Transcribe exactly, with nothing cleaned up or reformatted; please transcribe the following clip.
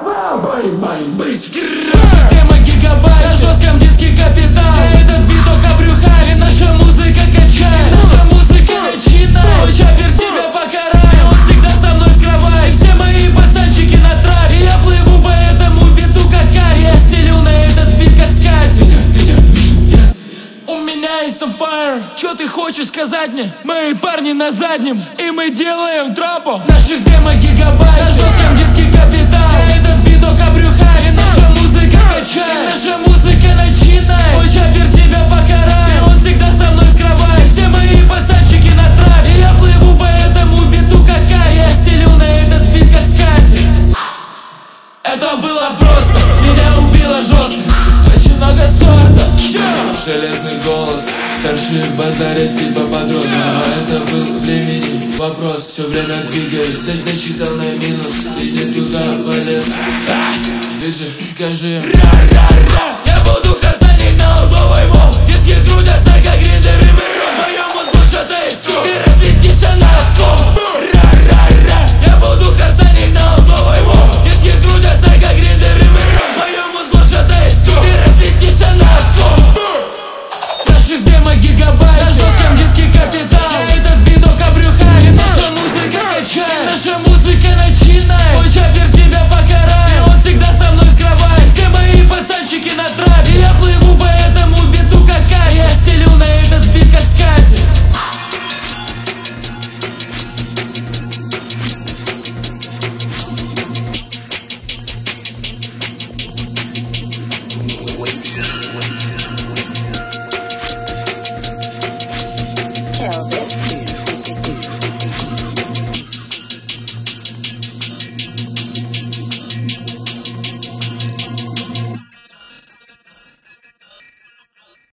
Демо гигабайт на жестком диске Капитал. Этот бит только брюхает, и наша музыка качает. Наша музыка начинает. Ой, чапер тебя покарает. Он всегда со мной в кровать. И все мои пацанчики на трапе. И я плыву по этому биту как кайт. Я стелю на этот бит как скатерть. У меня есть some fire. Чё ты хочешь сказать мне? Мои парни на заднем, и мы делаем трапу. Наших демо гигабайт на жестком диске Капитал. Этот бит только брюхает, и наша музыка качает. Наша музыка начинает. Ой, чапер тебя покарает. И он всегда со мной в кровать. Все мои пацанчики на трапе. И я плыву по этому биту как кайт. Я стелю на этот бит как скатерть. Это было просто, меня убило жестко. Очень много сорта. Железный голос, старшие базарят типа подросток. А это был времени вопрос, все время двигаюсь. Цель засчитал на минус, ты не туда полез. Диджей, скажи ра-ра-ра. Я буду хасанить на алдовой вол. Диски крутятся как гриндеры. Берем моему слушать эйску. Ты разлетишься на оскол. Ра-ра-ра. Я буду хасанить на алдовой вол. Диски крутятся как гриндеры. Берем моему слушать эйску. Ты разлетишься на оскол. Наших демо гигабайт на жестком диске Капитал. Этот бит только брюхает, и наша музыка качает. Наша музыка начинает. Ой, чапер тебя покарает. И он всегда со мной в кровать. Все мои пацанчики на трапе. И я плыву по этому биту как кайт. Я стелю на этот бит как скатерть. Elvis.